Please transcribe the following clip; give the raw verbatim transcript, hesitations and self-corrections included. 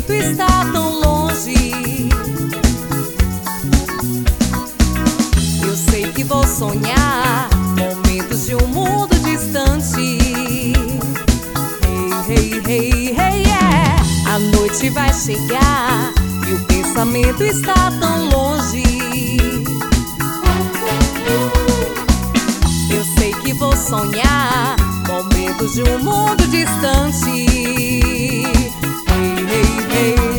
pensamento está tão longe. Eu sei que vou sonhar momentos de um mundo distante. Hey, hey, hey, hey, yeah. A noite vai chegar e o pensamento está tão longe. Eu sei que vou sonhar momentos de um mundo distante. Hey, hey, hey.